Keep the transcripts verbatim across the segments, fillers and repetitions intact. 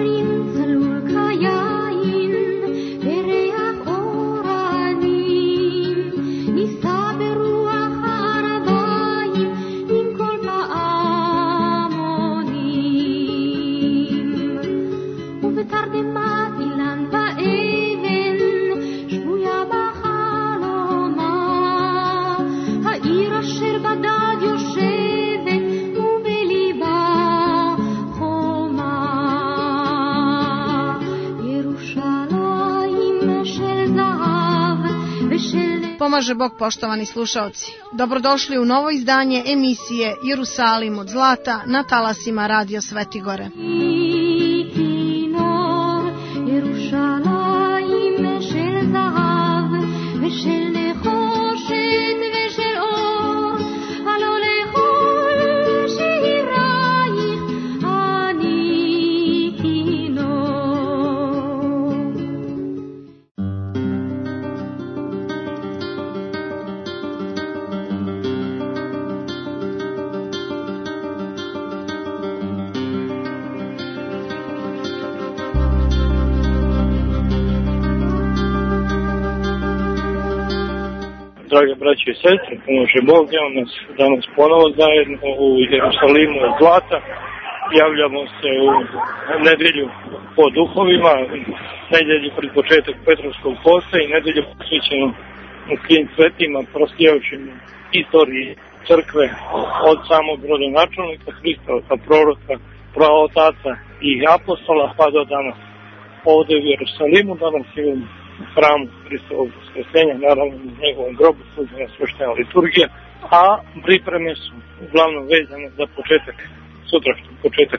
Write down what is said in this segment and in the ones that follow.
Pomaže Bog, poštovani slušaoci. Dobrodošli u novo izdanje emisije Jerusalim od zlata na talasima Radio Svetigore. Drage braće i sestre, pomože Bog, evo nas danas ponovo zajedno u Jerusalimu od zlata. Javljamo se u nedelju po duhovima, nedelju pred početak Petrovskog posta i nedelju posvećenu u svim svetima, proslavljajući istoriji crkve od samog rodonačelnika Hristova, proroka, praotaca i apostola pa do danas. Ovde u Jerusalimu danas je u hramu Hristovog Vaskrsenja, naravno u njegovom grobu služena sveštena liturgija, a pripreme su uglavnom vezane za početak, sutrašnji početak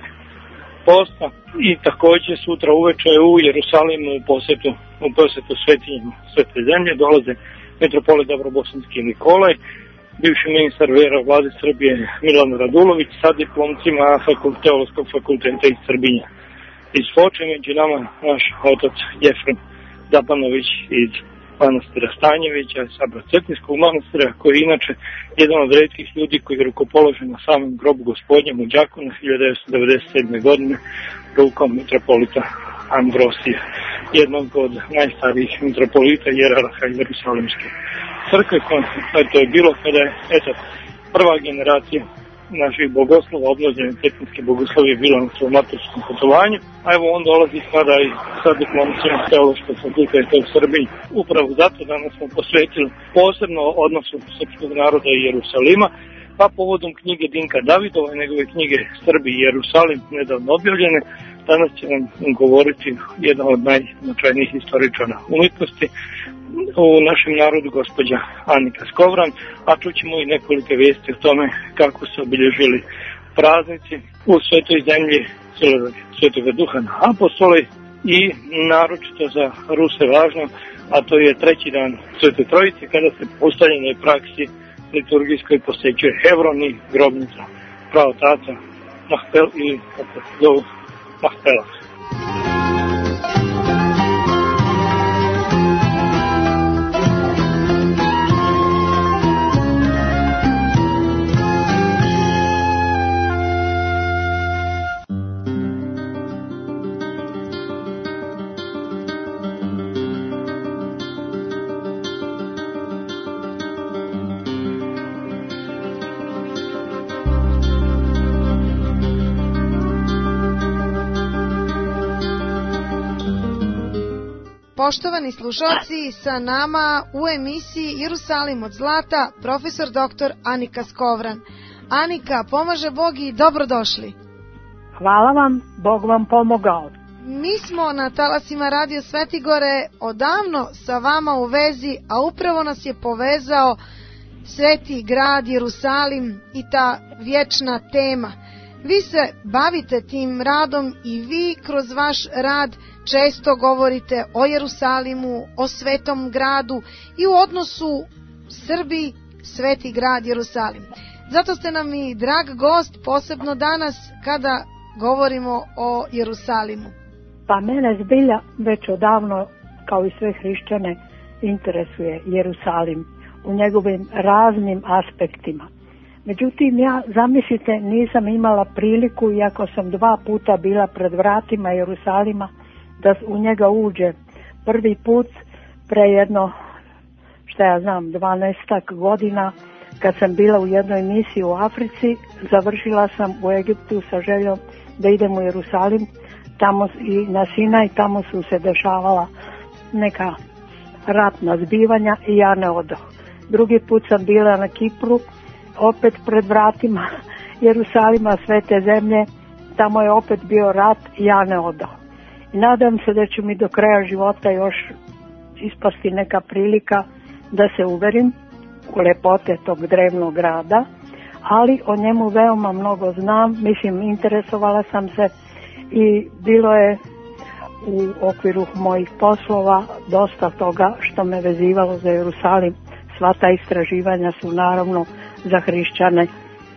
posta i takođe sutra uveče u Jerusalimu u posetu, u posetu svetinjima Svete zemlje dolaze metropolit Dabrobosanski Nikolaj, bivši ministar vera vlade Srbije Milan Radulović sa diplomcima fakult, Teološkog fakulteta iz Srbinja. Iz Foče među nama naš otac Jefrem Zapanović iz manastira Stanjevića, sabra Cetinskog manastira, koji je inače jedan od retkih ljudi koji je rukopoložen na samom grobu Gospodnjem u Đakonu hiljadu devetsto devedeset sedme. godine rukom mitropolita Ambrosija, jednog od najstarijih mitropolita i jerarha Jerusalimske crkve. To je bilo kada je eto, prva generacija naših bogoslova, obnovljene cetinske bogoslovije, bila na svom maturskom putovanju, a evo on dolazi sada i sa diplomcima Teološkog fakulteta u Srbiji. Upravo zato danas smo posvetili posebno odnosu srpskog naroda i Jerusalima, pa povodom knjige Dinka Davidova i njegove knjige Srbi i Jerusalim, nedavno objavljene, danas će nam govoriti jedan od najznačajnijih istoričara umetnosti u našem narodu, gospođa Anika Skovran, a čućemo i nekolike vijesti o tome kako se obilježili praznici u Svetoj zemlji Svetoga Duha na apostole i naročito za Ruse važno, a to je treći dan Svete Trojice kada se po ustaljenoj praksi liturgijskoj posećuje Hevron i grobnica praotaca Mahpel ili kako se zovu Mahpela. Poštovani slušalci, sa nama u emisiji Jerusalim od zlata profesor doktor Anika Skovran. Anika, pomaže Bog i dobrodošli. Hvala vam, Bog vam pomogao. Mi smo na talasima Radio Svetigore odavno sa vama u vezi, a upravo nas je povezao Sveti grad Jerusalim i ta vječna tema. Vi se bavite tim radom i vi kroz vaš rad često govorite o Jerusalimu, o svetom gradu i u odnosu Srbi, sveti grad Jerusalim. Zato ste nam i drag gost, posebno danas kada govorimo o Jerusalimu. Pa mene zbilja već odavno, kao i sve hrišćane, interesuje Jerusalim u njegovim raznim aspektima. Međutim, ja, zamislite, nisam imala priliku, iako sam dva puta bila pred vratima Jerusalima, da u njega uđe. Prvi put pre jedno, šta ja znam, dvanaestak godina, kad sam bila u jednoj misiji u Africi, završila sam u Egiptu sa željom da idem u Jerusalim, tamo i na Sinaj, tamo su se dešavala neka ratna zbivanja i ja ne odoh. Drugi put sam bila na Kipru, opet pred vratima Jerusalima, svete zemlje, tamo je opet bio rat i ja ne odoh. I nadam se da će mi do kraja života još ispasti neka prilika da se uverim u lepote tog drevnog grada, ali o njemu veoma mnogo znam, mislim, interesovala sam se i bilo je u okviru mojih poslova dosta toga što me vezivalo za Jerusalim. Sva ta istraživanja su naravno za hrišćane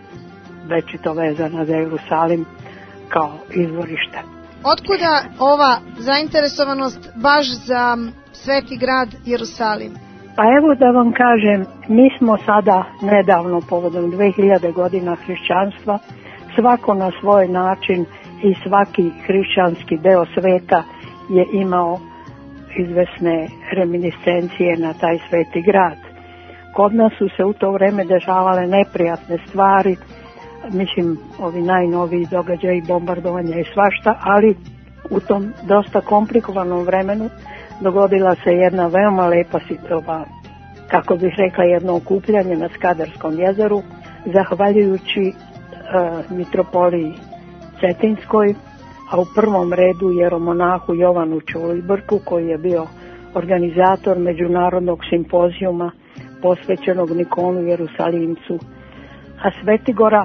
večito vezana za Jerusalim kao izvorište. Otkuda ova zainteresovanost baš za sveti grad Jerusalim? Pa evo da vam kažem, mi smo sada nedavno povodom dve hiljade godina hrišćanstva, svako na svoj način i svaki hrišćanski deo sveta je imao izvesne reminiscencije na taj sveti grad. Kod nas su se u to vreme dešavale neprijatne stvari, mislim, ovi najnoviji događaji, bombardovanja i svašta, ali u tom dosta komplikovanom vremenu dogodila se jedna veoma lepa situacija, kako bih rekla, jedno okupljanje na Skadarskom jezeru, zahvaljujući e, mitropoliji Cetinskoj, a u prvom redu jeromonahu Jovanu Čolibrku, koji je bio organizator međunarodnog simpozijuma posvećenog Nikonu Jerusalimcu. A Svetigora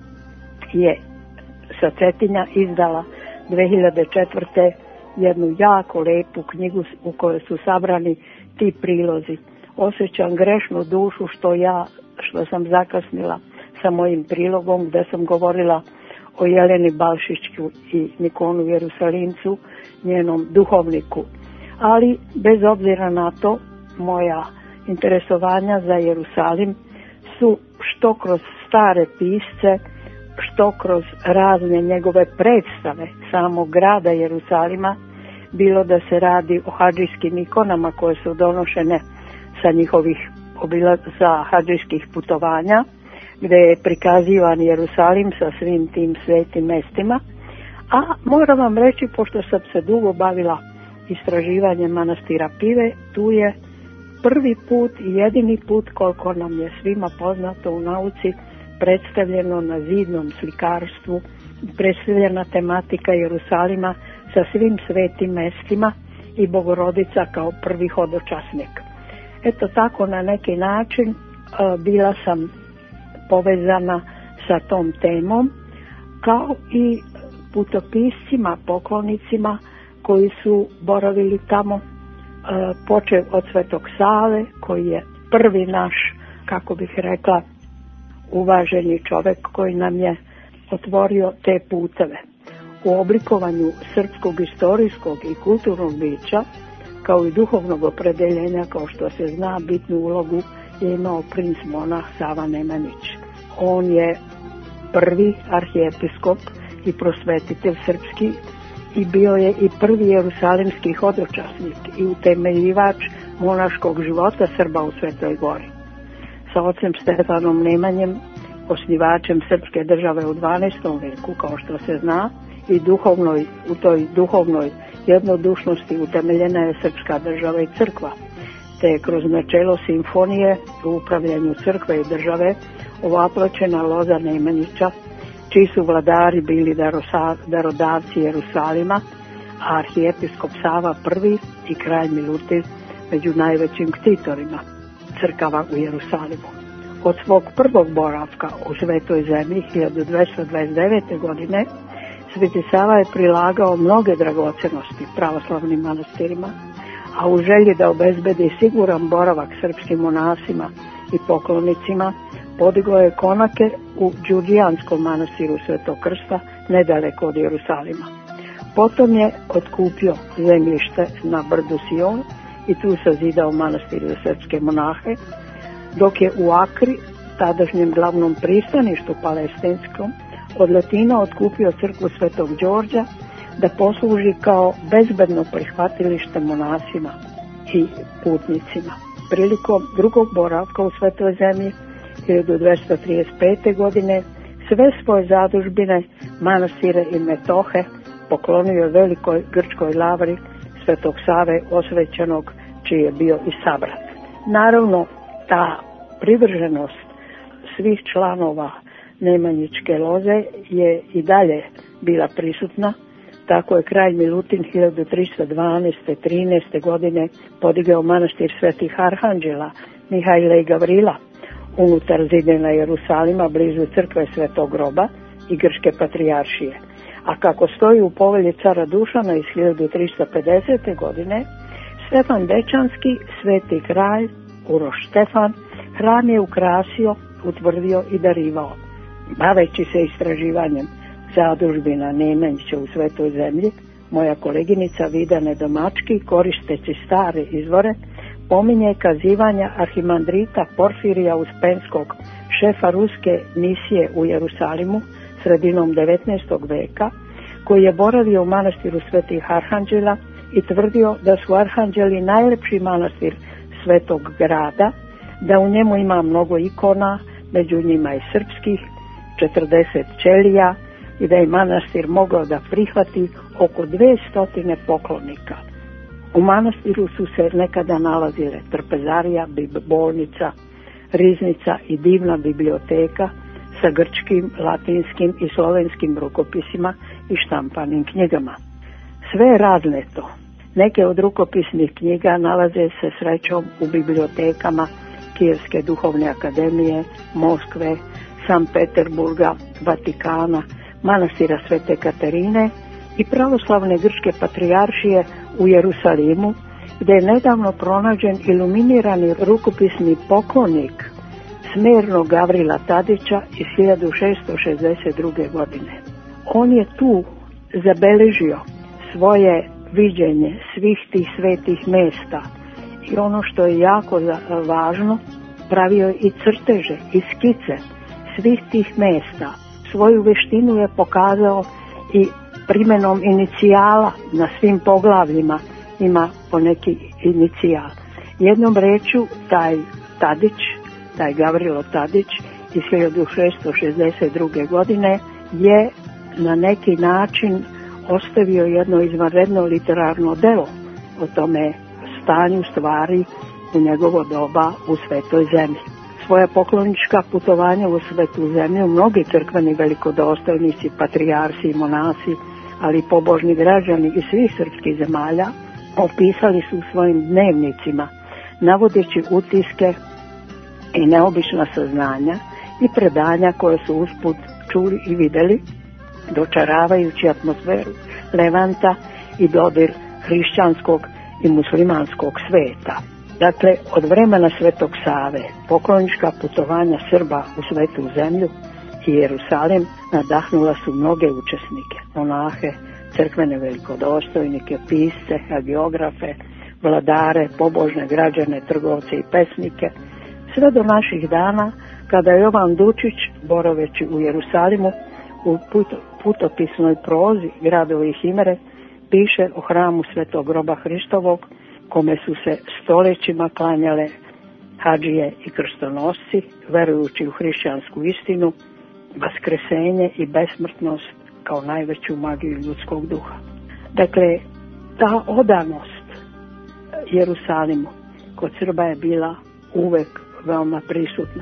je sa Cetinja izdala dve hiljade četvrte. jednu jako lepu knjigu u kojoj su sabrani ti prilozi. Osjećam grešnu dušu što ja, što sam zakasnila sa mojim prilogom gdje sam govorila o Jeleni Balšićku i Nikonu Jerusalimcu, njenom duhovniku. Ali bez obzira na to, moja interesovanja za Jerusalim su što kroz stare pisce, što kroz razne njegove predstave samog grada Jerusalima, bilo da se radi o hadžijskim ikonama koje su donošene sa njihovih obilaza hadžijskih putovanja, gdje je prikazivan Jerusalim sa svim tim svetim mestima. A moram vam reći, pošto sam se dugo bavila istraživanjem manastira Pive, tu je prvi put i jedini put, koliko nam je svima poznato u nauci, predstavljeno na zidnom slikarstvu, predstavljena tematika Jerusalima sa svim svetim mestima i Bogorodica kao prvi hodočasnik. Eto tako, na neki način bila sam povezana sa tom temom, kao i putopiscima, poklonicima koji su boravili tamo, počev od Svetog Save, koji je prvi naš, kako bih rekla, uvaženi čovjek koji nam je otvorio te puteve. U oblikovanju srpskog istorijskog i kulturnog bića, kao i duhovnog opredeljenja, kao što se zna, bitnu ulogu je imao princ monah Sava Nemanjić. On je prvi arhijepiskop i prosvetitelj srpski i bio je i prvi jerusalimski hodočasnik i utemeljivač monaškog života Srba u Svetoj Gori. Sa ocem Stefanom Nemanjem, osnivačem srpske države u dvanaestom veku, kao što se zna, i duhovnoj, u toj duhovnoj jednodušnosti utemeljena je srpska država i crkva, te je kroz načelo simfonije u upravljanju crkve i države ovapločena loza Nemanjića, čiji su vladari bili darosa, darodavci Jerusalima, a arhijepiskop Sava prvi i kralj Milutin među najvećim ktitorima crkava u Jerusalimu. Od svog prvog boravka u Svetoj zemlji hiljadu dvesta dvadeset devete. godine Sveti Sava je prilagao mnoge dragocenosti pravoslavnim manastirima, a u želji da obezbedi siguran boravak srpskim monasima i poklonicima, podigao je konake u Đurđijanskom manastiru Svetog Krsta, nedaleko od Jerusalima. Potom je otkupio zemljište na brdu Sion i tu sazidao manastir za srpske monahe, dok je u Akri tadašnjem glavnom pristaništu palestinskom, od Latina otkupio crkvu Svetog Đorđa da posluži kao bezbedno prihvatilište monasima i putnicima. Prilikom drugog boravka u Svetoj zemlji hiljadu dvesta trideset pete. godine sve svoje zadužbine, manastire i metohe poklonio velikoj grčkoj lavri Svetog Save osvećenog, čiji je bio i sabrat. Naravno, ta privrženost svih članova Nemanjičke loze je i dalje bila prisutna. Tako je kralj Milutin hiljadu trista dvanaeste. trinaeste. godine podigao manastir Svetih Arhanđela Mihajla i Gavrila unutar zidina Jerusalima blizu crkve Svetog Groba i Grčke patrijaršije. A kako stoji u povelji cara Dušana iz hiljadu trista pedesete. godine, Stefan Dečanski, sveti kralj, Uroš Stefan, hram je ukrasio, utvrdio i darivao. Baveći se istraživanjem zadužbina Nemanjića u Svetoj zemlji, moja koleginica Vida Nedomački, koristeći stare izvore, pominje kazivanja arhimandrita Porfirija Uspenskog, šefa ruske misije u Jerusalimu sredinom devetnaestog. veka, koji je boravio u manastiru Svetih Arhanđela i tvrdio da su Arhanđeli najlepši manastir Svetog grada, da u njemu ima mnogo ikona, među njima i srpskih, četrdeset ćelija, i da je manastir mogao da prihvati oko dvestotine poklonika. U manastiru su se nekada nalazile trpezarija, bolnica, riznica i divna biblioteka sa grčkim, latinskim i slovenskim rukopisima i štampanim knjigama. Sve je razneto. Neke od rukopisnih knjiga nalaze se srećom u bibliotekama Kijevske duhovne akademije, Moskve, Sankt Peterburga, Vatikana, manastira Svete Katarine i pravoslavne grčke patrijaršije u Jerusalimu, gdje je nedavno pronađen iluminirani rukopisni poklonik Smernog Gavrila Tadića iz hiljadu šesto šezdeset druge. godine. On je tu zabeležio svoje viđenje svih tih svetih mjesta i ono što je jako važno, pravio i crteže i skice svih tih mjesta. Svoju veštinu je pokazao i primjenom inicijala na svim poglavljima ima poneki inicijal. Jednom rečju, taj Tadić, taj Gavrilo Tadić iz hiljadu šesto šezdeset druge. godine je na neki način ostavio jedno izvanredno literarno delo o tome stanju stvari u njegovo doba u Svetoj zemlji. Svoja poklonička putovanja u Svetu zemlju mnogi crkveni velikodostojnici, patrijarsi i monasi, ali i pobožni građani iz svih srpskih zemalja opisali su u svojim dnevnicima, navodeći utiske i neobična saznanja i predanja koje su usput čuli i vidjeli, dočaravajući atmosferu Levanta i dodir hrišćanskog i muslimanskog sveta. Dakle, od vremena Svetog Save poklonička putovanja Srba u Svetu zemlju i Jerusalim nadahnula su mnoge učesnike, monahe, crkvene velikodostojnike, pisce, hagiografe, vladare, pobožne građane, trgovce i pesnike, sve do naših dana, kada je Jovan Dučić, boraveći u Jerusalimu, u putopisnoj prozi Gradovi i Himere, piše o hramu Svetog Groba Hristovog, kome su se stoljećima klanjale hadžije i krstonosci, verujući u hrišćansku istinu, vaskresenje i besmrtnost kao najveću magiju ljudskog duha. Dakle, ta odanost Jerusalimu kod Srba je bila uvek veoma prisutna.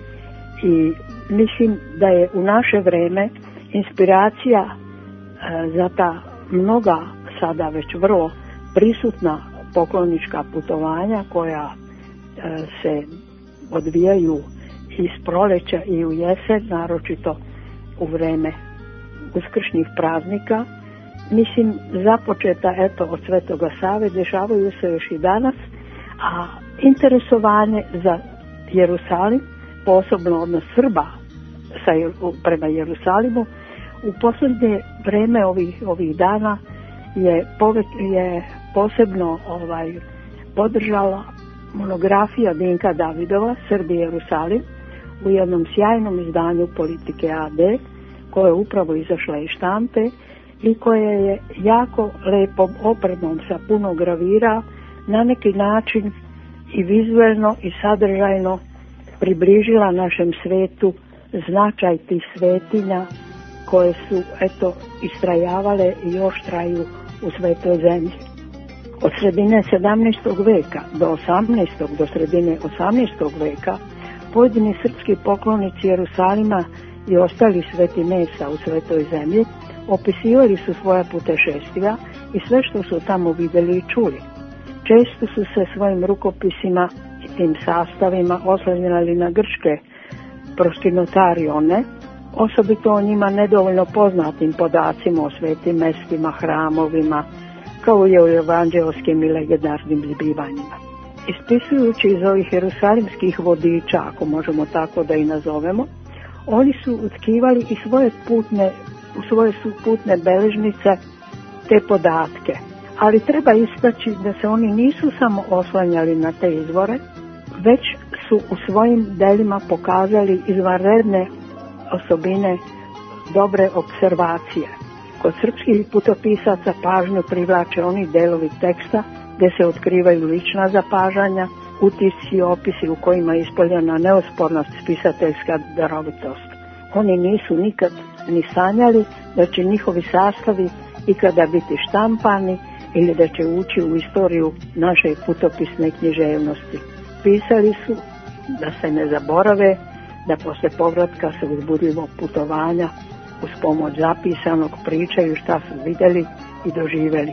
I mislim da je u naše vreme inspiracija e, za ta mnoga sada već vrlo prisutna poklonička putovanja koja e, se odvijaju iz proleća i u jesen, naročito u vreme uskršnjih praznika. Mislim, započeta eto od Svetoga Save, dešavaju se još i danas, a interesovanje za Jerusalim, posebno odnos Srba sa, prema Jerusalimu, u posljednje vreme ovih, ovih dana je, pove, je posebno ovaj, podržala monografija Dinka Davidova, Srbi Jerusalim, u jednom sjajnom izdanju Politike A D, koja je upravo izašla iz štampe i koja je jako lepom oprednom sa puno gravira na neki način i vizuelno i sadržajno približila našem svetu značaj tih svetinja koje su, eto, istrajavale i još traju u svetoj zemlji. Od sredine sedamnaestog veka do osamnaestog do sredine osamnaestog veka pojedini srpski poklonici Jerusalima i ostali sveti mesa u svetoj zemlji opisivali su svoja putešestvija i sve što su tamo vidjeli i čuli. Često su se svojim rukopisima i tim sastavima oslanjali na grčke proskinotarione, osobito o njima nedovoljno poznatim podacima o svetim mestima, hramovima, kao i o evanđelskim i legendarnim zbivanjima. Ispisujući iz ovih jerusalimskih vodiča, ako možemo tako da i nazovemo, oni su utkivali i svoje putne, u svoje su putne beležnice te podatke. Ali treba istaći da se oni nisu samo oslanjali na te izvore, već su u svojim delima pokazali izvanredne osobine dobre observacije. Kod srpskih putopisaca pažnju privlače oni delovi teksta gdje se otkrivaju lična zapažanja, utisci i opisi u kojima je ispoljena neospornost spisateljska darovitost. Oni nisu nikad ni sanjali da će njihovi sastavi ikada biti štampani ili da će ući u istoriju naše putopisne književnosti. Pisali su da se ne zaborave, da posle povratka se uzbudljivog putovanja uz pomoć zapisanog pričaju šta su vidjeli i doživjeli.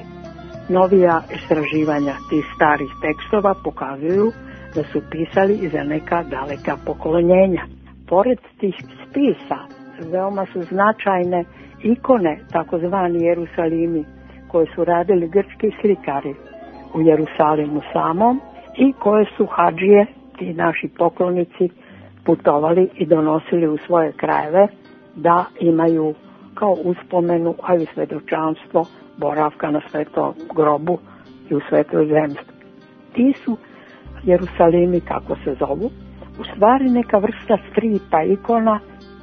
Novija istraživanja tih starih tekstova pokazuju da su pisali i za neka daleka pokoljenja. Pored tih spisa veoma su značajne ikone, takozvani Jerusalimi, koje su radili grčki slikari u Jerusalimu samom i koje su hadžije, ti naši poklonici, putovali i donosili u svoje krajeve da imaju kao uspomenu, a i svedočanstvo boravka na svetom grobu i u svetoj zemlji. Ti su Jerusalimi, kako se zovu, u stvari neka vrsta stripa, ikona,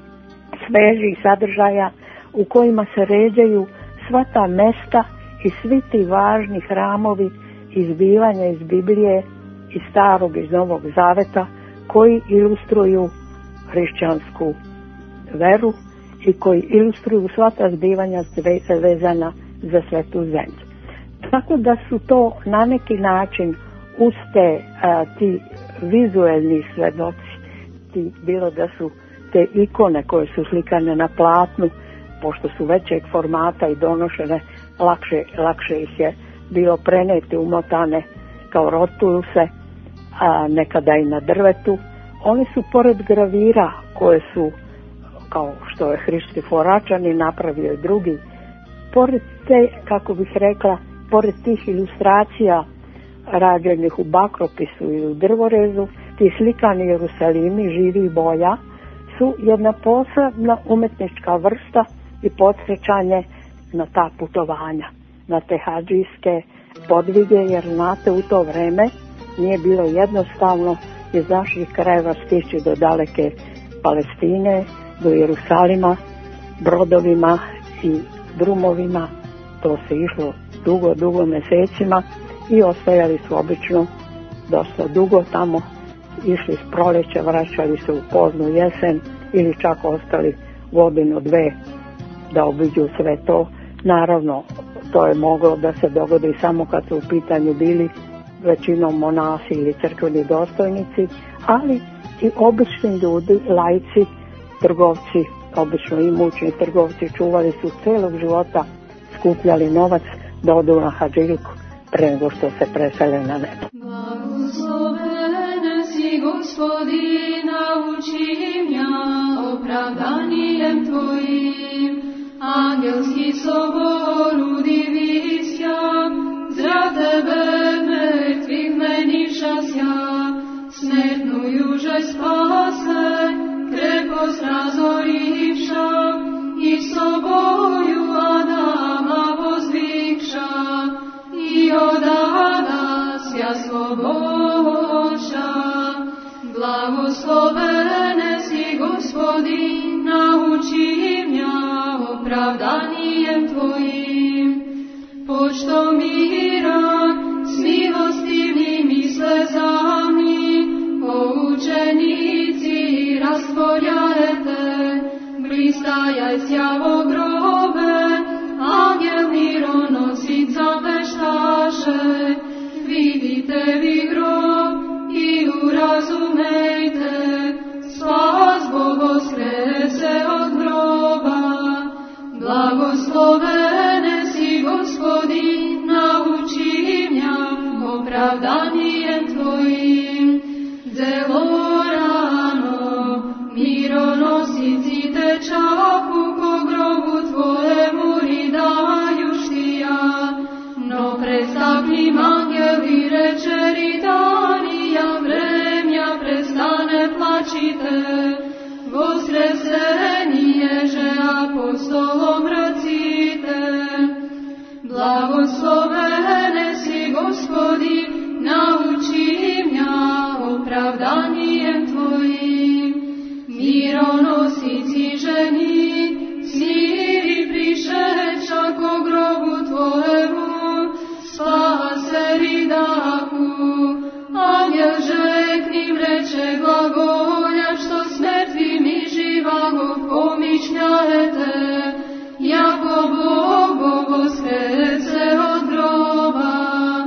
svežih sadržaja u kojima se ređaju sva ta mesta i svi ti važni hramovi izbivanja iz Biblije, iz Starog i iz Novog Zaveta, koji ilustruju hrišćansku veru i koji ilustruju sva ta zbivanja vezana za svetu zemlju. Tako da su to na neki način uz te a, ti vizuelni svedoci, ti, bilo da su te ikone koje su slikane na platnu, pošto su većeg formata i donošene, lakše, lakše ih je bilo preneti, umotane kao rotuluse, a nekada i na drvetu. Oni su pored gravira koje su, kao što je Hristofor Račani napravio i drugi, pored te, kako bih rekla, pored tih ilustracija rađenih u bakropisu i u drvorezu, ti slikani Jerusalimi živih boja su jedna posebna umetnička vrsta i podsjećanje na ta putovanja, na te hadžijske podvige, jer znate, u to vreme nije bilo jednostavno iz naših krajeva stići do daleke Palestine, do Jerusalima, brodovima i drumovima. To se išlo dugo, dugo mjesecima i ostajali su obično dosta dugo tamo, išli s proleća, vraćali se u poznu jesen ili čak ostali godinu, dve da obiđu sve to. Naravno, to je moglo da se dogodi samo kad su u pitanju bili većinom monasi ili crkveni dostojnici, ali i obični ljudi, laici, trgovci, obično imućni trgovci, čuvali su celog života, skupljali novac da odu na hadžiliku pre nego što se presele na nebo. Blagoslovene si, Gospodina, učim ja opravdanijem Tvojim, angelski sobor udivisja, zra Tebe mrtvih menišasja, smrtnu južaj spase, krepost razorivša, i soboju Adama vozdvikša, i od Adasja sloboša. Blagoslovene si, Gospodin, nauči mňa opravdanijem Tvojim. Pošto mira s milostivnými slezami, poučenici rastvorjajte, pristajajcia vo grobe, anjel mironosica veštaše, vidite vi grob i urazumejte, spas Bogo skrese od groba. Blagoslovene si, Gospodin, nauči mňa opravdanijem Tvojim. Zelo rano, mironosici tečaku ko grobu Tvojemu ridaju štija, no prestaknim angeli reče ridanija, vremja prestane plačite, voskresenije že apostolom recite. Blagoslovene si, Gospodi, nauči mňa opravdanijem Tvojim. Mironosici ženi, smiri prišeča ko grobu Tvojemu, spase ridaku. Anjel že k nim reče glagolja, što s mrtvimi živago pomišljajete, jako Bog Bogo skrese od groba.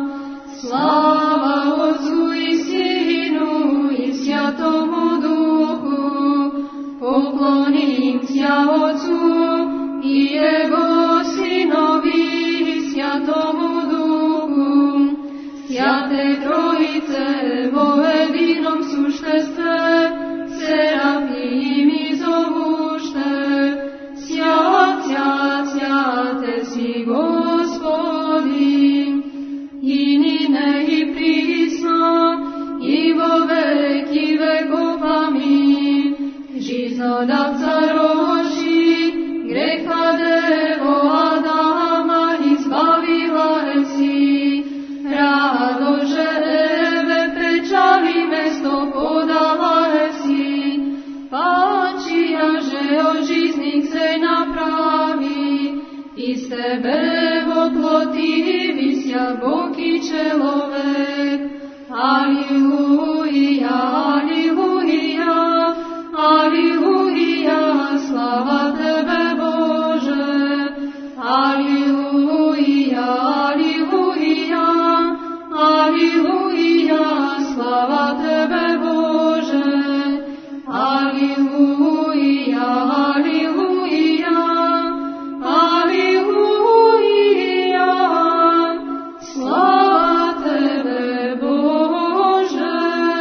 Slava Otcu i Sinu i Svjatomu Duhu, poklonim Tja Otcu i Jego Sinovi i Svjatomu Duhu. Sjate Trojice vo jedinom suštestve, serafim i zovušte, sjat, sjat, sjate si Gospodin, i nine i prisno, i vo veki vekov amin. Živodavca roži, greha devo Adama izbavila si, rado ževe pečali mesto podala si, pačija že ožiznik se napravi, iz tebe oploti visja Bog i čelovek. Aliluja, aliluja, aliluja, slava tebe Bože. Aliluja, aliluja, aliluja, slava tebe Bože. Aliluja, aliluja, aliluja, slava tebe Bože.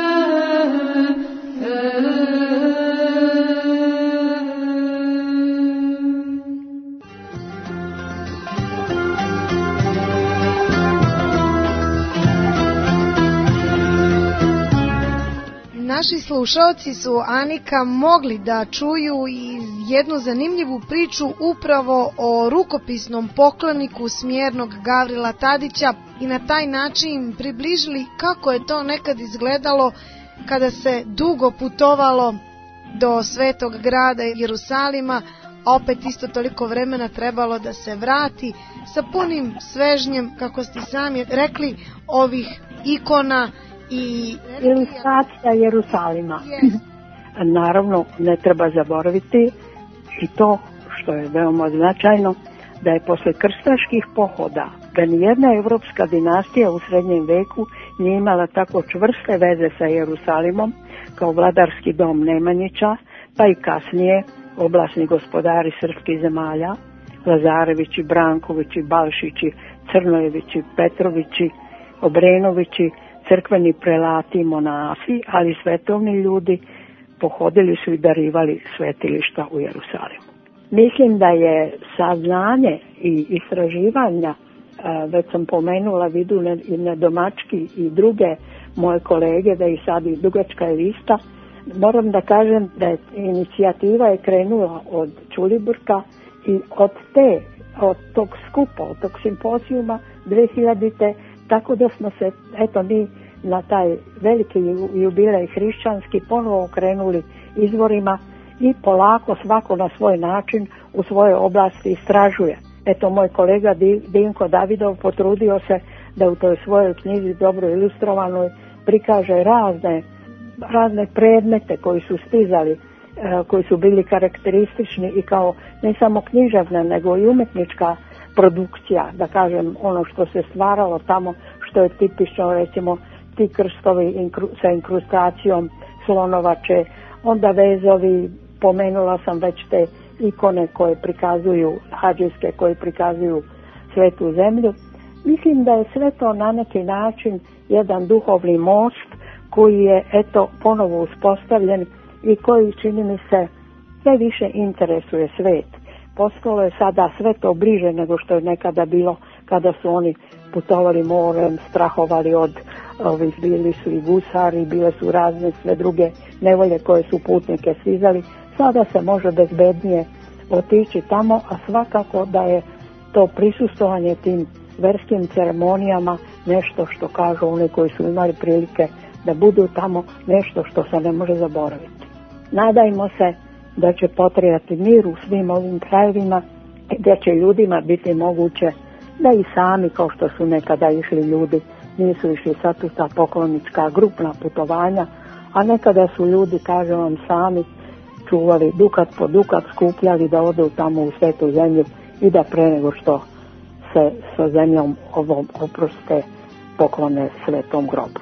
Naši slušalci su, Anika, mogli da čuju i jednu zanimljivu priču upravo o rukopisnom pokloniku smjernog Gavrila Tadića i na taj način približili kako je to nekad izgledalo kada se dugo putovalo do Svetog grada Jerusalima, a opet isto toliko vremena trebalo da se vrati sa punim svežnjem, kako ste sami rekli, ovih ikona i ilustracija Jerusalima. Yes. Naravno, ne treba zaboraviti i to što je veoma značajno, da je posle krstaških pohoda da nijedna evropska dinastija u srednjem veku nije imala tako čvrste veze sa Jerusalimom kao vladarski dom Nemanjića, pa i kasnije oblasni gospodari srpskih zemalja, Lazarevići, Brankovići, Balšići, Crnojevići, Petrovići, Obrenovići, crkveni prelati i monasi, ali svetovni ljudi pohodili su i darivali svetilišta u Jerusalimu. Mislim da je saznanje i istraživanja, već sam pomenula, vidu i Nedomački i druge moje kolege, da i sad i dugačka je lista. Moram da kažem da je inicijativa je krenula od Ćulibrka i od te, od tog skupa, od tog simpozijuma dve hiljadite. Tako da smo se, eto mi, na taj veliki jubilej hrišćanski ponovo okrenuli izvorima i polako svako na svoj način u svojoj oblasti istražuje. Eto, moj kolega Dinko Davidov potrudio se da u toj svojoj knjizi dobro ilustrovanoj prikaže razne, razne predmete koji su stizali, koji su bili karakteristični i kao ne samo književna nego i umetnička produkcija, da kažem ono što se stvaralo tamo, što je tipično, recimo ti krstovi inkru, sa inkrustacijom slonovače, onda vezovi, pomenula sam već te ikone koje prikazuju, hadžijske koje prikazuju svetu zemlju. Mislim da je sve to na neki način jedan duhovni most koji je eto ponovo uspostavljen i koji, čini mi se, sve više interesuje svet. Postalo je sada sve to bliže nego što je nekada bilo kada su oni putovali morem, strahovali od ovih, bili su i gusari, bile su razne sve druge nevolje koje su putnike stizali. Sada se može bezbednije otići tamo, a svakako da je to prisustvovanje tim verskim ceremonijama nešto što kažu oni koji su imali prilike da budu tamo, nešto što se ne može zaboraviti. Nadajmo se da će potrijati mir u svim ovim krajevima i da će ljudima biti moguće da i sami, kao što su nekada išli ljudi, nisu išli sad u ta poklonička grupna putovanja, a nekada su ljudi, kažem vam, sami čuvali dukat po dukat, skupljali da odu tamo u svetu zemlju i da pre nego što se sa zemljom ovom oproste poklone svetom grobu.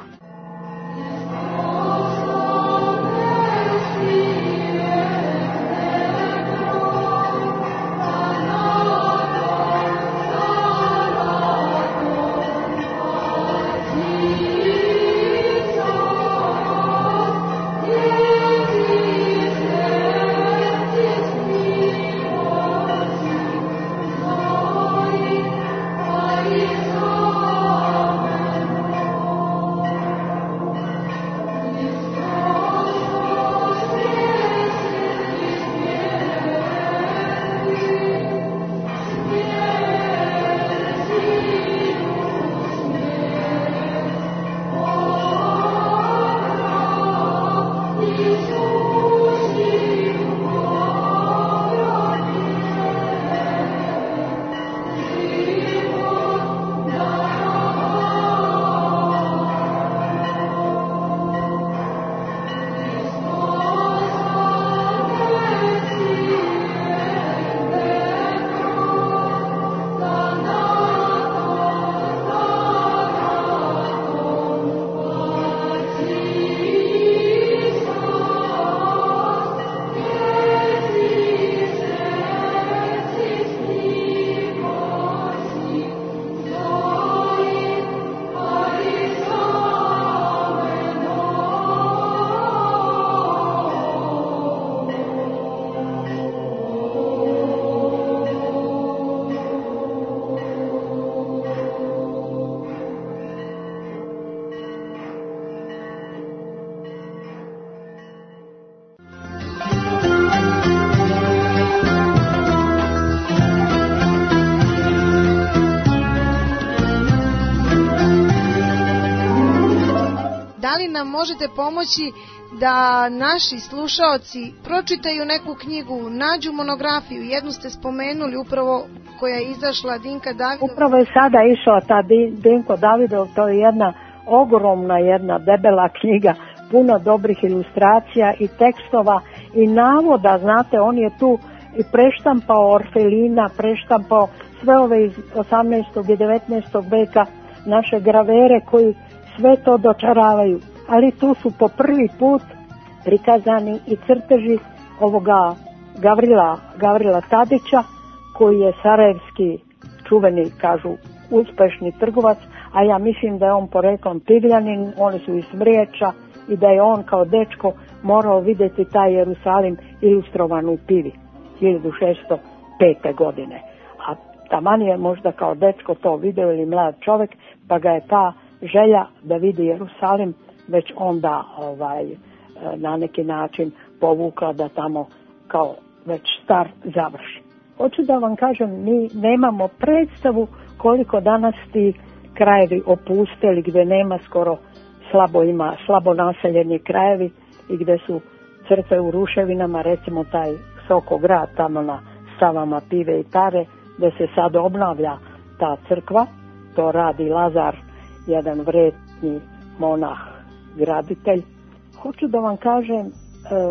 Da li nam možete pomoći da naši slušaoci pročitaju neku knjigu, nađu monografiju? Jednu ste spomenuli upravo koja je izašla Dinka Davidov. Upravo je sada išla ta Dinko Davidov, to je jedna ogromna, jedna debela knjiga, puno dobrih ilustracija i tekstova i navoda, znate, on je tu i preštampao Orfelina, preštampao sve ove iz osamnaestog i devetnaestog veka, naše gravere koji sve to dočaravaju, ali tu su po prvi put prikazani i crteži ovoga Gavrila, Gavrila Tadića, koji je sarajevski čuveni, kažu, uspešni trgovac, a ja mislim da je on poreklom Pivljanin, oni su iz Mriječa i da je on kao dečko morao vidjeti taj Jerusalim ilustrovan u Pivi hiljadu šesto pete. godine. A taman je možda kao dečko to video ili mlad čovjek, pa ga je ta želja da vidi Jerusalim već onda ovaj, na neki način povukla da tamo kao već start završi. Hoću da vam kažem, mi nemamo predstavu koliko danas ti krajevi opusteli, gdje nema skoro, slabo ima, slabo naseljeni krajevi i gdje su crkve u ruševinama, recimo taj Sokograd tamo na Stavama Pive i Tare, gdje se sad obnavlja ta crkva. To radi Lazar, jedan vredni monah, graditelj. Hoću da vam kažem, e,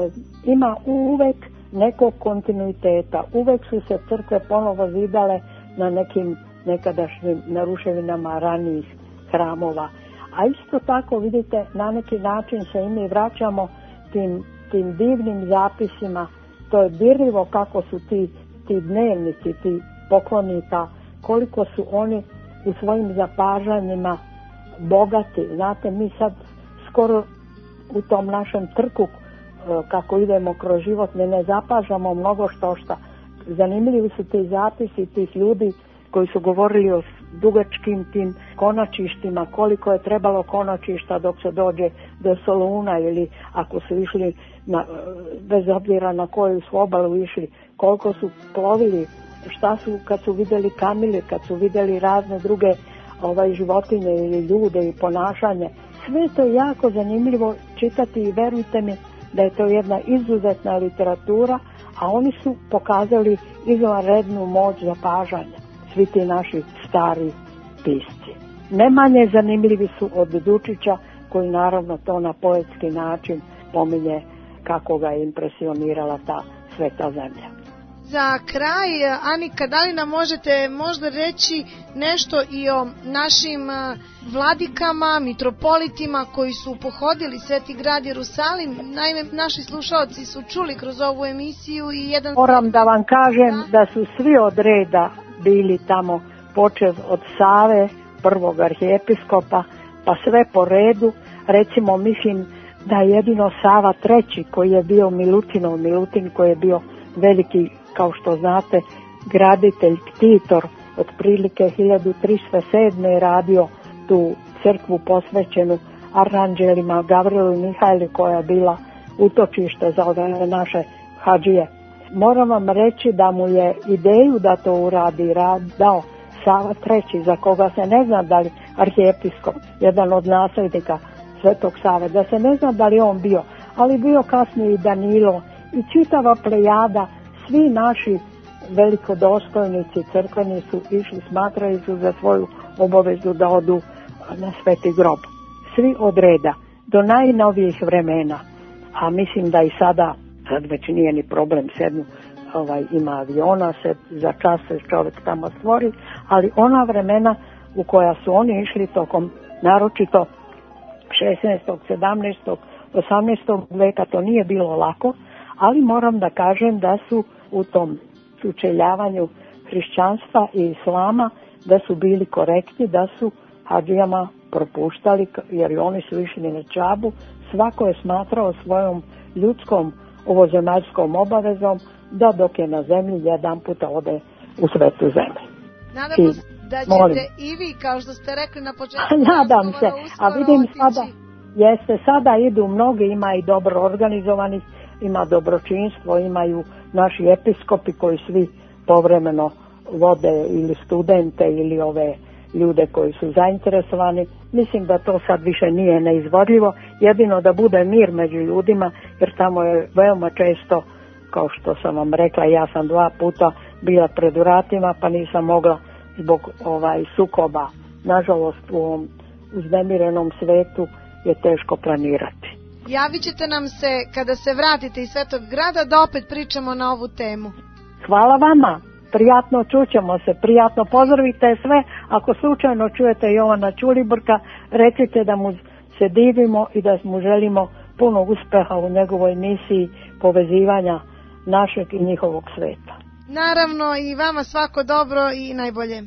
ima uvek nekog kontinuiteta. Uvek su se crkve ponovo zidale na nekim nekadašnjim naruševinama ranijih hramova. A isto tako, vidite, na neki način se i mi vraćamo tim, tim divnim zapisima. To je dirljivo kako su ti, ti dnevnici, ti poklonika, koliko su oni u svojim zapažanjima bogati. Znate, mi sad skoro u tom našem trku kako idemo kroz život ne, ne zapažamo mnogo što šta. Zanimljivi su ti zapisi tih ljudi koji su govorili o dugačkim tim konačištima, koliko je trebalo konačišta dok se dođe do Soluna, ili ako su išli na, bez obzira na koju su obalu išli, koliko su plovili, šta su kad su vidjeli kamile, kad su vidjeli razne druge ovaj, životinje ili ljude i ponašanje. Sve to je jako zanimljivo čitati i verujte mi da je to jedna izuzetna literatura, a oni su pokazali izvanrednu moć zapažanja, svi ti naši stari pisci. Ne manje zanimljivi su od Dučića, koji naravno to na poetski način pominje kako ga je impresionirala ta sveta zemlja. Za kraj, Anika, da li nam možete možda reći nešto i o našim vladikama, mitropolitima koji su pohodili Sveti grad Jerusalim? Naime, naši slušalci su čuli kroz ovu emisiju i jedan... Moram da vam kažem da su svi od reda bili tamo, počev od Save, prvog arhijepiskopa, pa sve po redu. Recimo, mislim da jedino Sava treći koji je bio Milutinov, Milutin koji je bio veliki, kao što znate, graditelj, ktitor, otprilike hiljadu tristo sedme je radio tu crkvu posvećenu aranđelima Gavrilu i Mihajli, koja je bila utočište za ove naše hadžije. Moram vam reći da mu je ideju da to uradi dao Sava treći, za koga se ne zna da li arhijepiskop, jedan od nasljednika Svetog Save, da se ne zna da li on bio, ali bio kasnije i Danilo i čitava plejada. Svi naši velikodostojnici crkveni su išli, smatrali su za svoju obavezu da odu na Sveti grob. Svi od reda, do najnovijih vremena, a mislim da i sada, sad već nije ni problem, sednu, ovaj, ima aviona, se za čas se čovjek tamo stvori, ali ona vremena u koja su oni išli tokom, naročito šesnaestog, sedamnaestog, osamnaestog veka, to nije bilo lako, ali moram da kažem da su u tom sučeljavanju hrišćanstva i islama, da su bili korektni, da su hadžijama propuštali, jer oni su išli na džabu. Svako je smatrao svojom ljudskom ovozemaljskom obavezom da dok je na zemlji jedan puta ode u svetu zemlju. Nadamo se da ćete molim. I vi, kao što ste rekli na početku, nadam se, a vidim otići. Sada, jeste, sada idu mnogi, ima i dobro organizovanih, ima dobročinstvo, imaju naši episkopi koji svi povremeno vode ili studente ili ove ljude koji su zainteresovani. Mislim da to sad više nije neizvodljivo, jedino da bude mir među ljudima, jer tamo je veoma često, kao što sam vam rekla, ja sam dva puta bila pred vratima pa nisam mogla zbog ovaj sukoba. Nažalost, u ovom uznemirenom svetu je teško planirati. Javit ćete nam se kada se vratite iz Svetog grada da opet pričamo na ovu temu. Hvala vama, prijatno čućemo se, prijatno pozdravite sve. Ako slučajno čujete Jovana Ćulibrka, recite da mu se divimo i da mu želimo puno uspeha u njegovoj misiji povezivanja našeg i njihovog sveta. Naravno, i vama svako dobro i najbolje.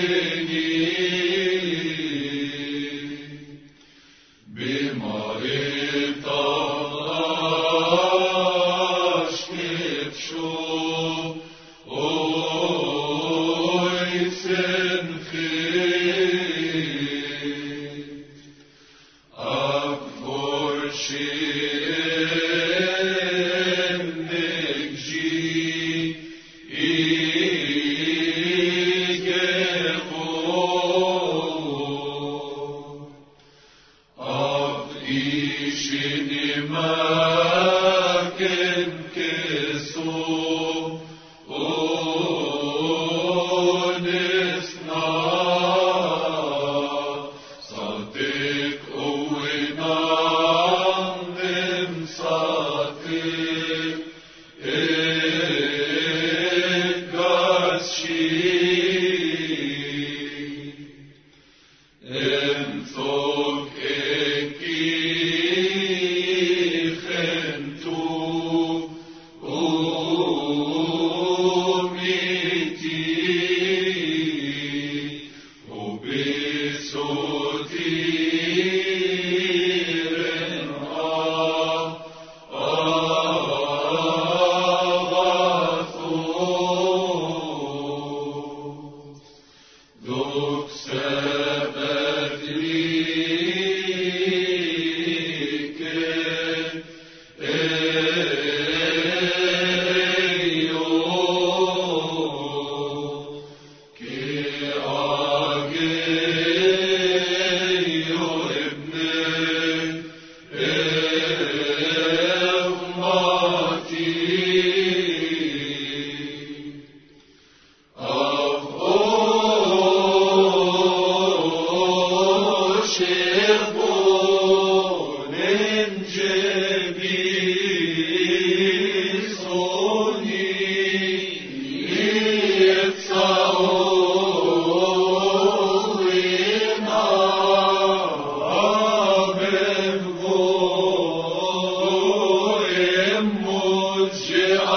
Be Maria. Yeah.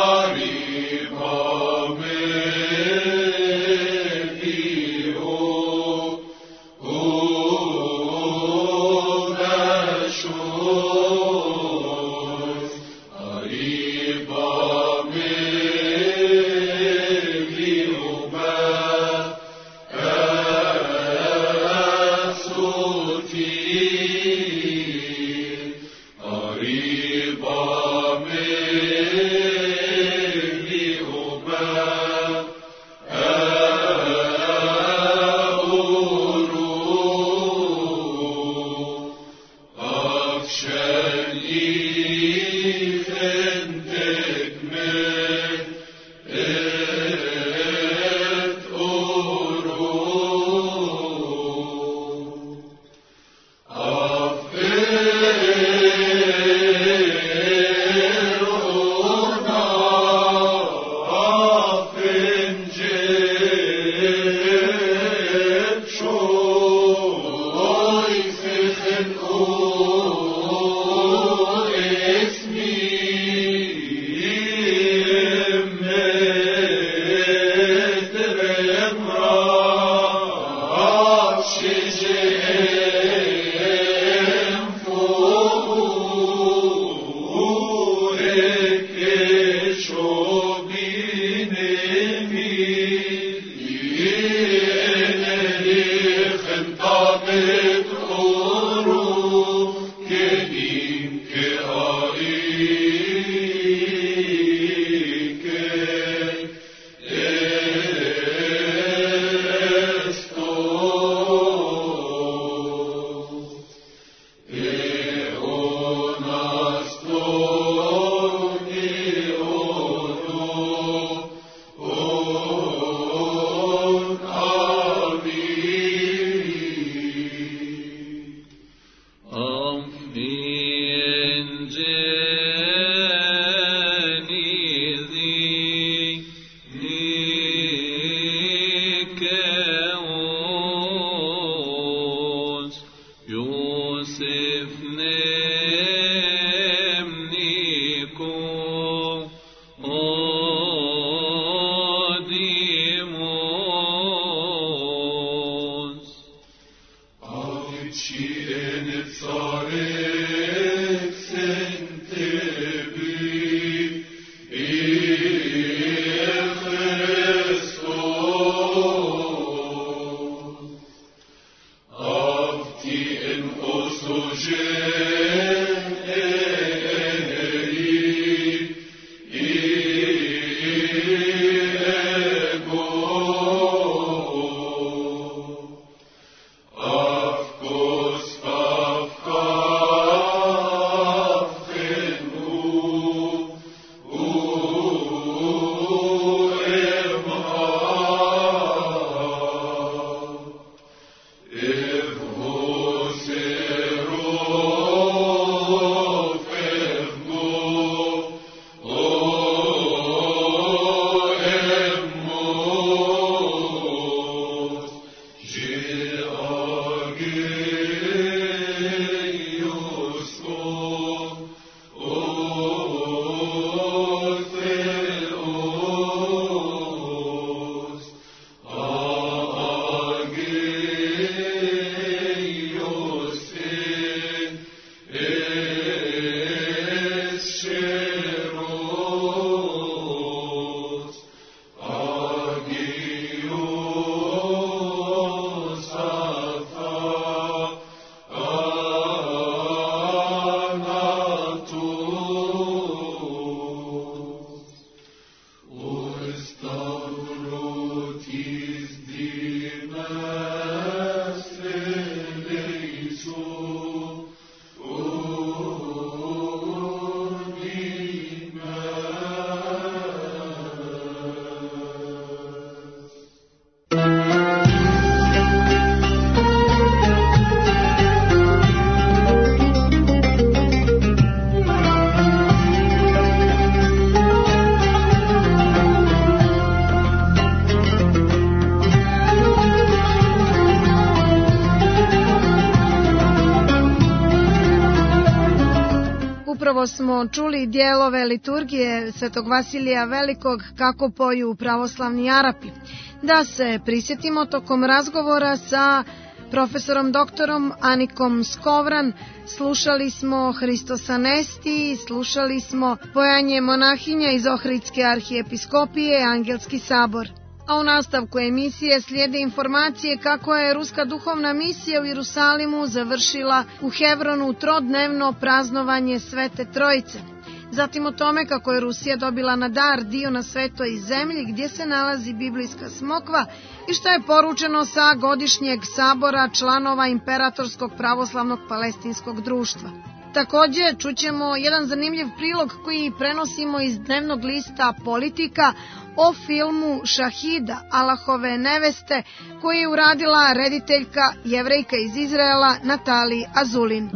Upravo smo čuli dijelove liturgije Svetog Vasilija Velikog kako poju pravoslavni Arapi. Da se prisjetimo tokom razgovora sa profesorom doktorom Anikom Skovran, slušali smo Hristos Anesti, slušali smo pojanje monahinja iz Ohridske arhijepiskopije Angelski sabor. A u nastavku emisije slijede informacije kako je Ruska duhovna misija u Jerusalimu završila u Hebronu trodnevno praznovanje Svete Trojice. Zatim o tome kako je Rusija dobila na dar dio na Svetoj zemlji gdje se nalazi biblijska smokva i što je poručeno sa godišnjeg sabora članova Imperatorskog pravoslavnog palestinskog društva. Također čućemo jedan zanimljiv prilog koji prenosimo iz dnevnog lista Politika o filmu Šahida, Alahove neveste, koji je uradila rediteljka Jevrejka iz Izraela Natali Azulin.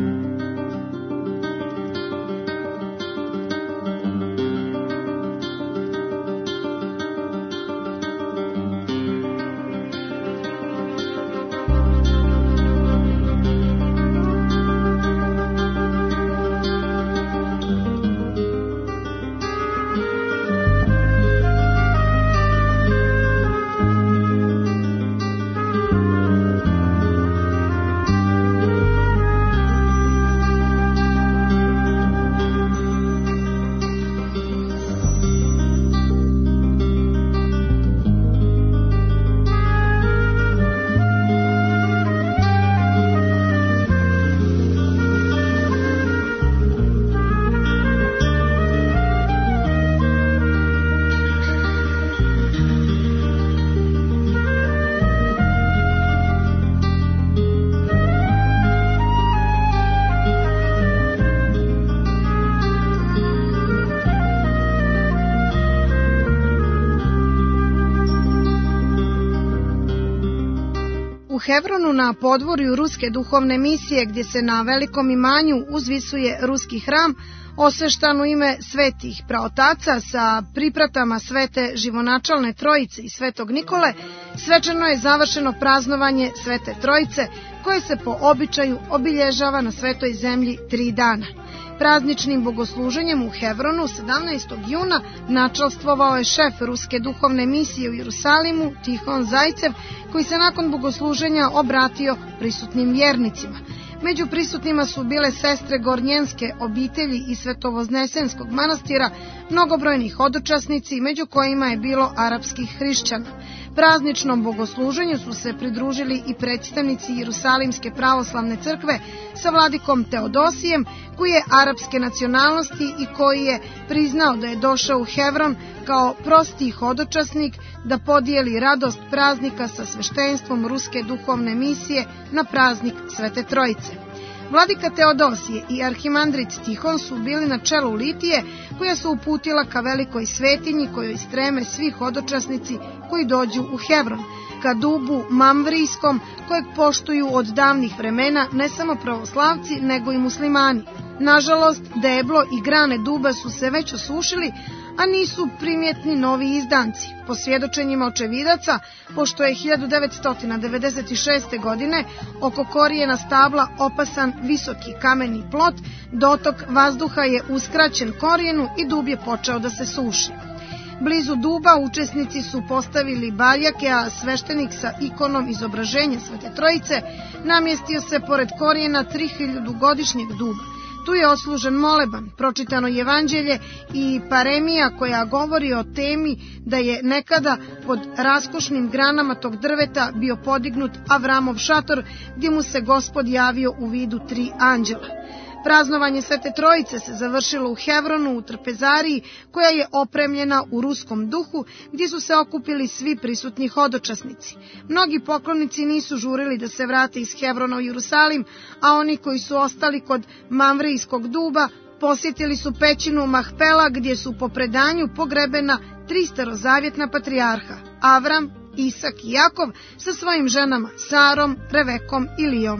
U Hebronu na podvorju Ruske duhovne misije gdje se na velikom imanju uzvisuje ruski hram, osveštan u ime svetih praotaca sa pripratama Svete živonačalne Trojice i Svetog Nikole, svečano je završeno praznovanje Svete Trojice koje se po običaju obilježava na Svetoj zemlji tri dana. Prazničnim bogosluženjem u Hebronu sedamnaestog juna načalstvovao je šef Ruske duhovne misije u Jerusalimu Tihon Zajcev, koji se nakon bogosluženja obratio prisutnim vjernicima. Među prisutnima su bile sestre Gornjenske obitelji iz Svetovoznesenskog manastira, mnogobrojni hodočasnici, među kojima je bilo arapskih hrišćana. Prazničnom bogosluženju su se pridružili i predstavnici Jerusalimske pravoslavne crkve sa vladikom Teodosijem, koji je arapske nacionalnosti i koji je priznao da je došao u Hebron kao prosti hodočasnik da podijeli radost praznika sa sveštenstvom Ruske duhovne misije na praznik Svete Trojice. Vladika Teodosije i arhimandrit Tihon su bili na čelu litije koja se uputila ka velikoj svetinji kojoj streme svi hodočasnici koji dođu u Hebron, ka dubu Mamvrijskom kojeg poštuju od davnih vremena ne samo pravoslavci nego i muslimani. Nažalost, deblo i grane duba su se već osušili, a nisu primjetni novi izdanci. Po svjedočenjima očevidaca, pošto je hiljadu devetsto devedeset šeste. godine oko korijena stabla opasan visoki kameni plot, dotok vazduha je uskraćen korijenu i dub je počeo da se suši. Blizu duba učesnici su postavili baljake, a sveštenik sa ikonom izobraženja Svete Trojice namjestio se pored korijena trihiljadugodišnjeg duba. Tu je odslužen moleban, pročitano evanđelje i paremija koja govori o temi da je nekada pod raskošnim granama tog drveta bio podignut Avramov šator gdje mu se Gospod javio u vidu tri anđela. Praznovanje Svete Trojice se završilo u Hebronu u trpezariji koja je opremljena u ruskom duhu gdje su se okupili svi prisutni hodočasnici. Mnogi poklonici nisu žurili da se vrate iz Hebrona u Jerusalim, a oni koji su ostali kod Mamvrijskog duba posjetili su pećinu Mahpela gdje su po predanju pogrebena tri starozavjetna patrijarha, Avram, Isak i Jakov sa svojim ženama Sarom, Revekom i Lijom.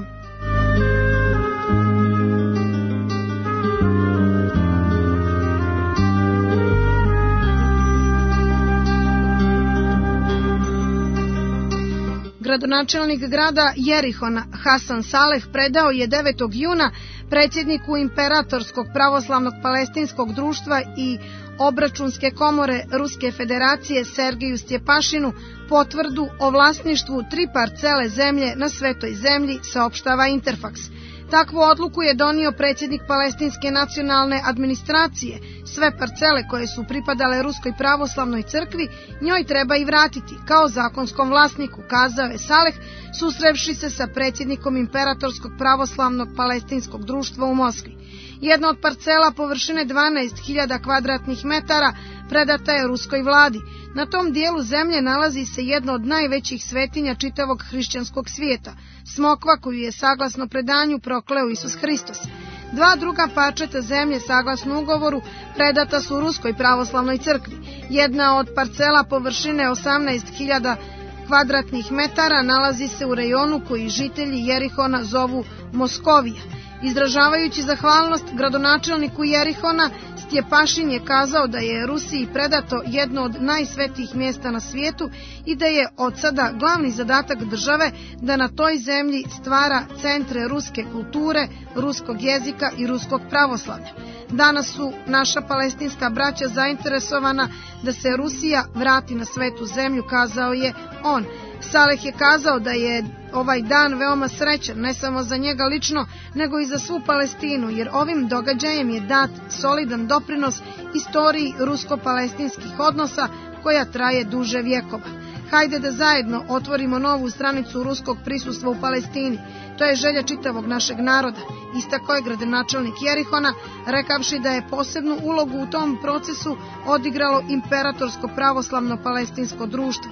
Gradonačelnik grada Jerihona Hasan Saleh predao je devetog juna Predsjedniku Imperatorskog pravoslavnog palestinskog društva i obračunske komore Ruske federacije Sergeju Stjepašinu potvrdu o vlasništvu tri parcele zemlje na Svetoj zemlji, saopštava Interfaks. Takvu odluku je donio predsjednik Palestinske nacionalne administracije. Sve parcele koje su pripadale Ruskoj pravoslavnoj crkvi njoj treba i vratiti, kao zakonskom vlasniku, kazao je Saleh, susrevši se sa predsjednikom Imperatorskog pravoslavnog palestinskog društva u Moskvi. Jedna od parcela površine dvanaest hiljada kvadratnih metara predata je ruskoj vladi. Na tom dijelu zemlje nalazi se jedna od najvećih svetinja čitavog hrišćanskog svijeta, smokva koju je saglasno predanju prokleo Isus Hristos. Dva druga parčeta zemlje saglasno ugovoru predata su Ruskoj pravoslavnoj crkvi. Jedna od parcela površine osamnaest hiljada kvadratnih metara nalazi se u rejonu koji žitelji Jerihona zovu Moskovija. Izražavajući zahvalnost gradonačelniku Jerihona, Stjepašin je kazao da je Rusiji predato jedno od najsvetijih mjesta na svijetu i da je od sada glavni zadatak države da na toj zemlji stvara centre ruske kulture, ruskog jezika i ruskog pravoslavlja. Danas su naša palestinska braća zainteresovana da se Rusija vrati na svetu zemlju, kazao je on. Saleh je kazao da je ovaj dan veoma srećan, ne samo za njega lično, nego i za svu Palestinu, jer ovim događajem je dat solidan doprinos istoriji rusko-palestinskih odnosa koja traje duže vjekova. Hajde da zajedno otvorimo novu stranicu ruskog prisustva u Palestini. To je želja čitavog našeg naroda, istakao je gradonačelnik Jerihona, rekavši da je posebnu ulogu u tom procesu odigralo Imperatorsko pravoslavno palestinsko društvo.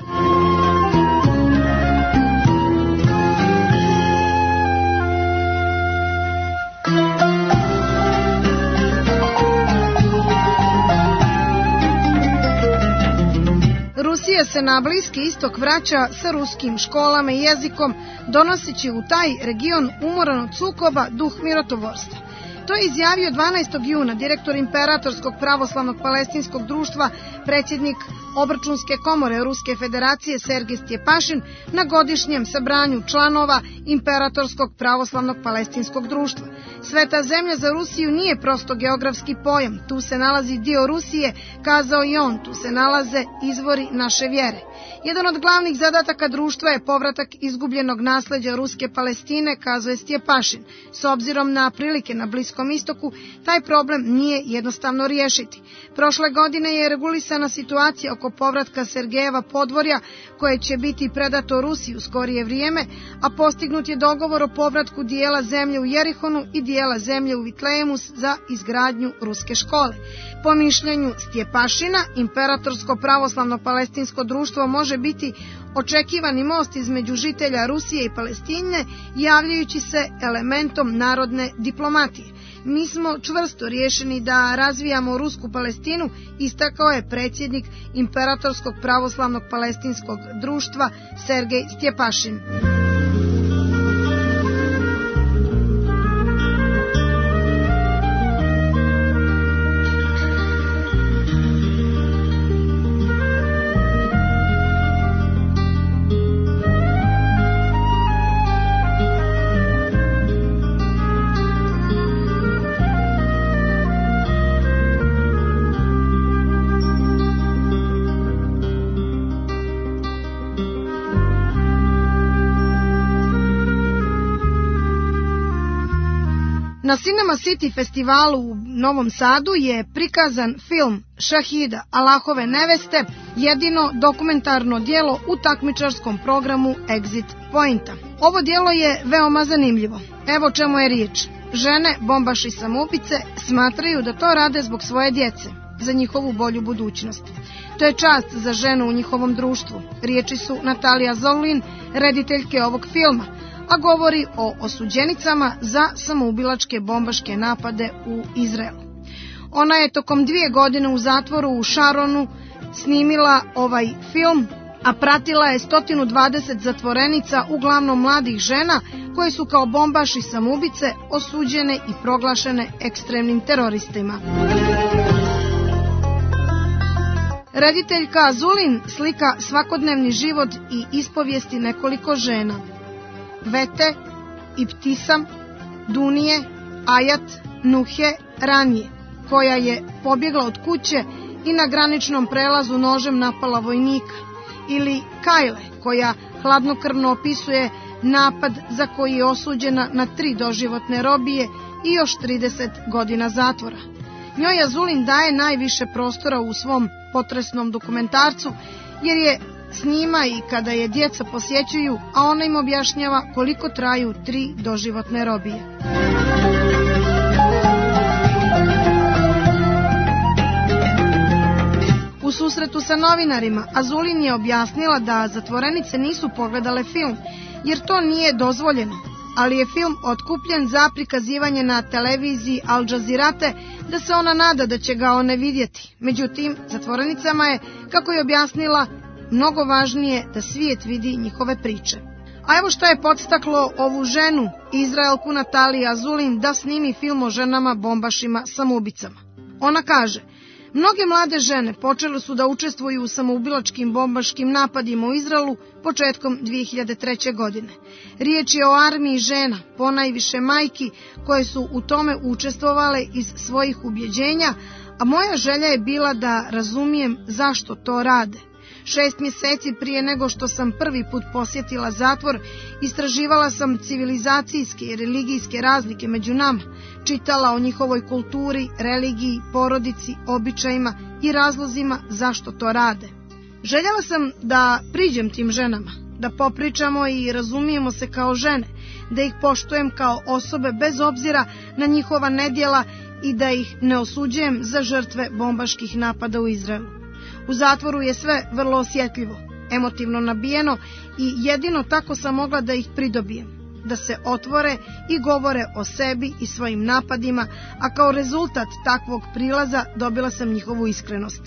Rusija se na Bliski istok vraća sa ruskim školama i jezikom, donoseći u taj region umoran od sukoba duh mirotvorstva. To je izjavio dvanaestog juna direktor Imperatorskog pravoslavnog palestinskog društva, predsjednik obračunske komore Ruske federacije Sergej Stjepašin na godišnjem sabranju članova Imperatorskog pravoslavnog palestinskog društva. Sveta zemlja za Rusiju nije prosto geografski pojam, tu se nalazi dio Rusije, kazao i on, tu se nalaze izvori naše vjere. Jedan od glavnih zadataka društva je povratak izgubljenog nasleđa Ruske Palestine, kazuje Stjepašin. S obzirom na prilike na Bliskom istoku, taj problem nije jednostavno riješiti. Prošle godine je regulisana situacija oko povratka Sergejeva podvorja, koje će biti predato Rusiji u skorije vrijeme, a postignut je dogovor o povratku dijela zemlje u Jerihonu i dijela zemlje u Vitlejemu za izgradnju ruske škole. Po mišljenju Stjepašina, Imperatorsko pravoslavno palestinsko društvo može biti očekivani most između žitelja Rusije i Palestine, javljajući se elementom narodne diplomatije. Mi smo čvrsto riješeni da razvijamo rusku Palestinu, istakao je predsjednik Imperatorskog pravoslavnog palestinskog društva Sergej Stjepašin. Na Cinema City festivalu u Novom Sadu je prikazan film Šahida, Allahove neveste, jedino dokumentarno djelo u takmičarskom programu Exit Pointa. Ovo djelo je veoma zanimljivo. Evo čemu je riječ. Žene, bombaši samoubice, smatraju da to rade zbog svoje djece, za njihovu bolju budućnost. To je čast za ženu u njihovom društvu. Riječi su Natalija Zolin, rediteljke ovog filma, a govori o osuđenicama za samoubilačke bombaške napade u Izraelu. Ona je tokom dvije godine u zatvoru u Šaronu snimila ovaj film, a pratila je sto dvadeset zatvorenica, uglavnom mladih žena, koje su kao bombaši samoubice osuđene i proglašene ekstremnim teroristima. Rediteljka Zulin slika svakodnevni život i ispovijesti nekoliko žena. Vete, Ibtisam, Dunije, Ajat Nuhe ranije, koja je pobjegla od kuće i na graničnom prelazu nožem napala vojnika, ili Kajle, koja hladnokrvno opisuje napad za koji je osuđena na tri doživotne robije i još trideset godina zatvora. Njoj Azulin daje najviše prostora u svom potresnom dokumentarcu, jer je s njima i kada je djeca posjećuju, a ona im objašnjava koliko traju tri doživotne robije. U susretu sa novinarima Azulin je objasnila da zatvorenice nisu pogledale film, jer to nije dozvoljeno, ali je film otkupljen za prikazivanje na televiziji Al Džazirate, da se ona nada da će ga one vidjeti. Međutim, zatvorenicama je, kako je objasnila, mnogo važnije da svijet vidi njihove priče. A evo što je podstaklo ovu ženu, Izraelku Nataliju Azulin, da snimi film o ženama bombašima samoubicama. Ona kaže: mnoge mlade žene počele su da učestvuju u samoubilačkim bombaškim napadima u Izraelu početkom dvije hiljade treće. godine. Riječ je o armiji žena, ponajviše majki, koje su u tome učestvovale iz svojih ubjeđenja, a moja želja je bila da razumijem zašto to rade. Šest mjeseci prije nego što sam prvi put posjetila zatvor, istraživala sam civilizacijske i religijske razlike među nama, čitala o njihovoj kulturi, religiji, porodici, običajima i razlozima zašto to rade. Željela sam da priđem tim ženama, da popričamo i razumijemo se kao žene, da ih poštujem kao osobe bez obzira na njihova nedjela i da ih ne osuđujem za žrtve bombaških napada u Izraelu. U zatvoru je sve vrlo osjetljivo, emotivno nabijeno i jedino tako sam mogla da ih pridobijem, da se otvore i govore o sebi i svojim napadima, a kao rezultat takvog prilaza dobila sam njihovu iskrenost.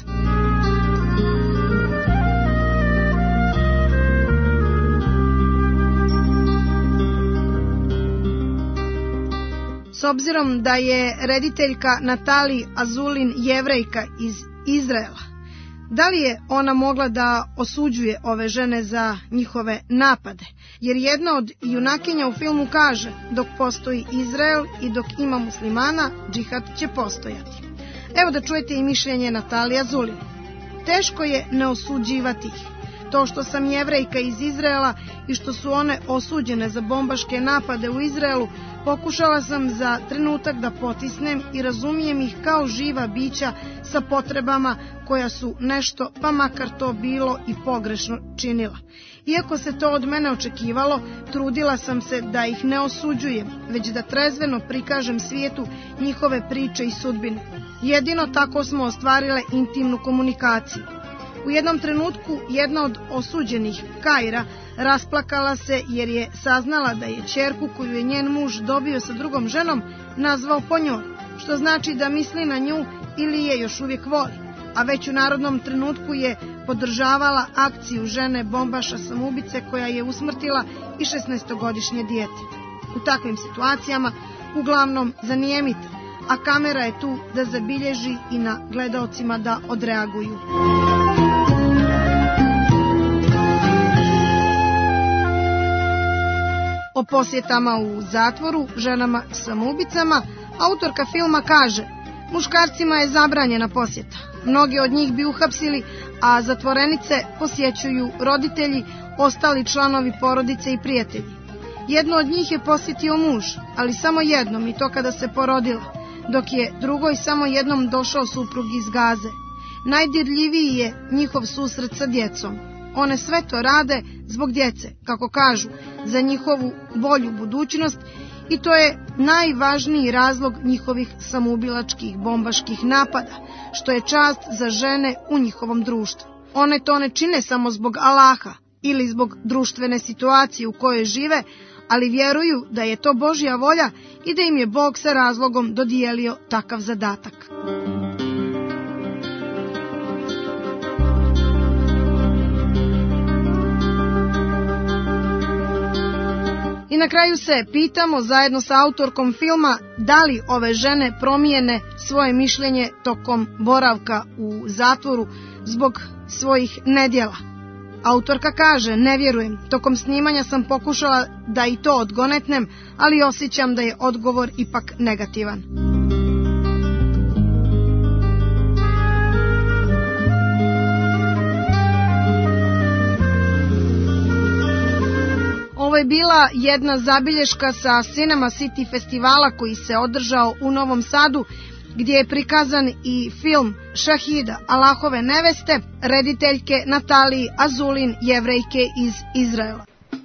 S obzirom da je rediteljka Natalija Azulin Jevrejka iz Izraela, da li je ona mogla da osuđuje ove žene za njihove napade? Jer jedna od junakinja u filmu kaže: dok postoji Izrael i dok ima muslimana, džihad će postojati. Evo da čujete i mišljenje Natalije Azulin. Teško je ne osuđivati ih. To što sam Jevrejka iz Izraela i što su one osuđene za bombaške napade u Izraelu, pokušala sam za trenutak da potisnem i razumijem ih kao živa bića sa potrebama koja su nešto, pa makar to bilo i pogrešno, činila. Iako se to od mene očekivalo, trudila sam se da ih ne osuđujem, već da trezveno prikažem svijetu njihove priče i sudbine. Jedino tako smo ostvarile intimnu komunikaciju. U jednom trenutku jedna od osuđenih, Kajra, rasplakala se jer je saznala da je ćerku koju je njen muž dobio sa drugom ženom nazvao po njoj, što znači da misli na nju ili je još uvijek voli, a već u narodnom trenutku je podržavala akciju žene bombaša samoubice koja je usmrtila i šesnaestogodišnje dijete. U takvim situacijama uglavnom zanijemite, a kamera je tu da zabilježi i na gledaocima da odreaguju. O posjetama u zatvoru ženama samoubicama autorka filma kaže: muškarcima je zabranjena posjeta. Mnogi od njih bi uhapsili, a zatvorenice posjećuju roditelji, ostali članovi porodice i prijatelji. Jedno od njih je posjetio muž, ali samo jednom, i to kada se porodila, dok je drugoj samo jednom došao suprug iz Gaze. Najdirljiviji je njihov susret sa djecom. One sve to rade zbog djece, kako kažu, za njihovu bolju budućnost, i to je najvažniji razlog njihovih samoubilačkih bombaških napada, što je čast za žene u njihovom društvu. One to ne čine samo zbog Allaha ili zbog društvene situacije u kojoj žive, ali vjeruju da je to Božja volja i da im je Bog sa razlogom dodijelio takav zadatak. I na kraju se pitamo zajedno sa autorkom filma da li ove žene promijene svoje mišljenje tokom boravka u zatvoru zbog svojih nedjela. Autorka kaže, ne vjerujem, tokom snimanja sam pokušala da i to odgonetnem, ali osjećam da je odgovor ipak negativan. Ovo je bila jedna zabilješka sa Cinema City festivala koji se održao u Novom Sadu, gdje je prikazan i film Šahida, Allahove neveste, rediteljke Nataliji Azulin, Jevrejke iz Izraela.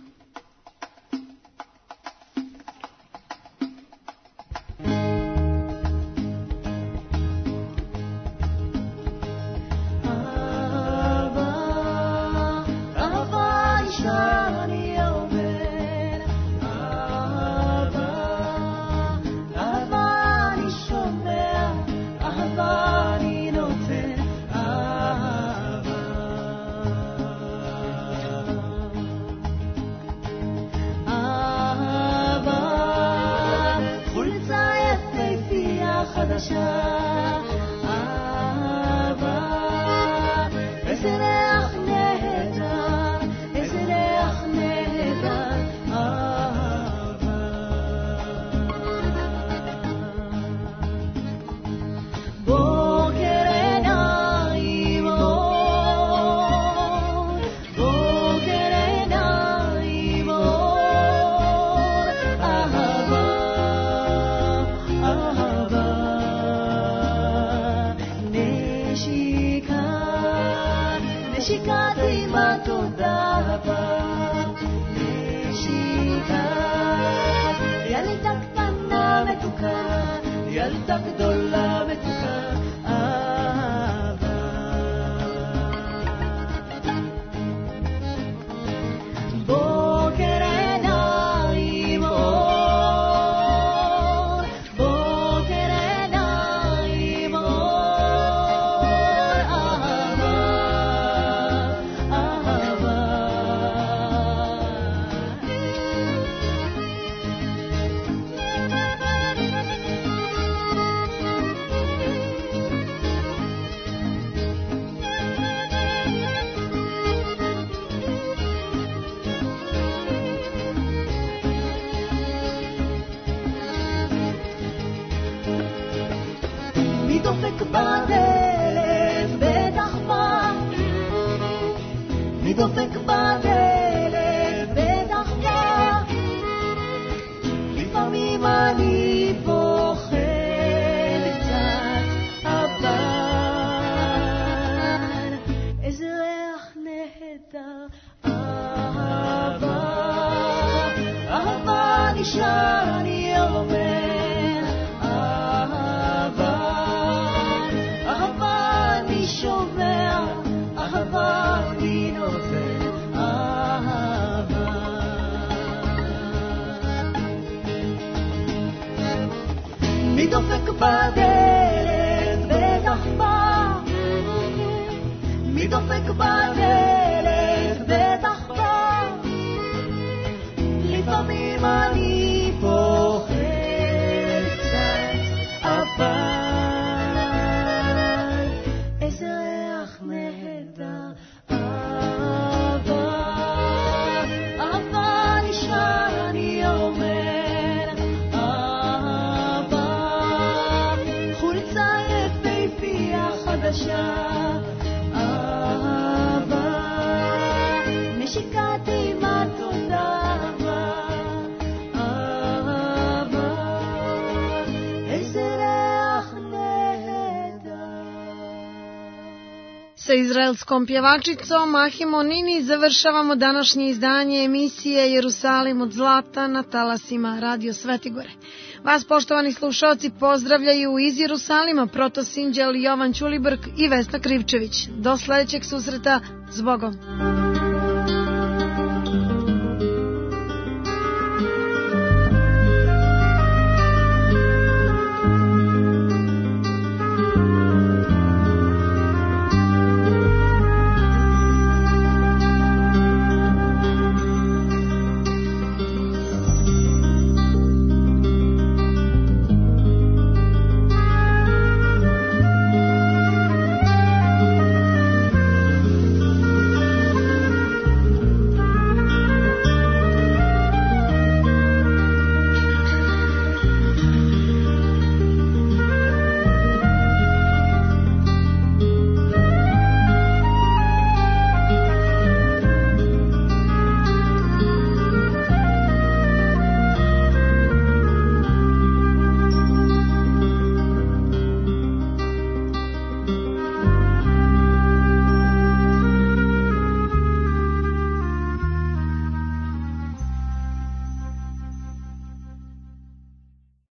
Sa izraelskom pjevačicom Ahimo Nini završavamo današnje izdanje emisije Jerusalim od zlata na talasima Radio Svetigore. Vas, poštovani slušalci, pozdravljaju iz Jerusalima Protosinđel, Jovan Ćulibrk i Vesna Krivčević. Do sljedećeg susreta, s Bogom.